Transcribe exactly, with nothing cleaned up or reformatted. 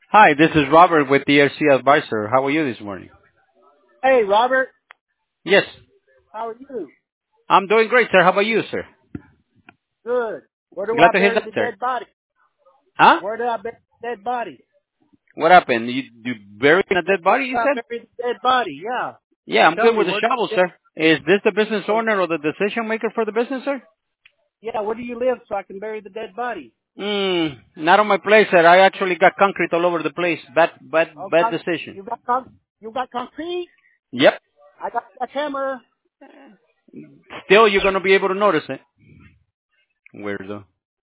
Hi, this is Robert with the R C Advisor. How are you this morning? Hey, Robert. Yes, How are you? I'm doing great, sir. How about you, sir? Good. Where do Glad I to hear bury that, the sir. dead body? Huh? Where do I bury the dead body? What happened? You, you buried a dead body, you Where do I said? bury the dead body? Yeah. Yeah, I'm Tell good me, with the where do shovel, you sir. Is this the business live? owner or the decision maker for the business, sir? Yeah, where do you live so I can bury the dead body? Hmm, not on my place, sir. I actually got concrete all over the place. Bad, bad, Oh, bad con- decision. you got con- you got concrete? Yep. I got that hammer. Still, you're gonna be able to notice it. Weirdo.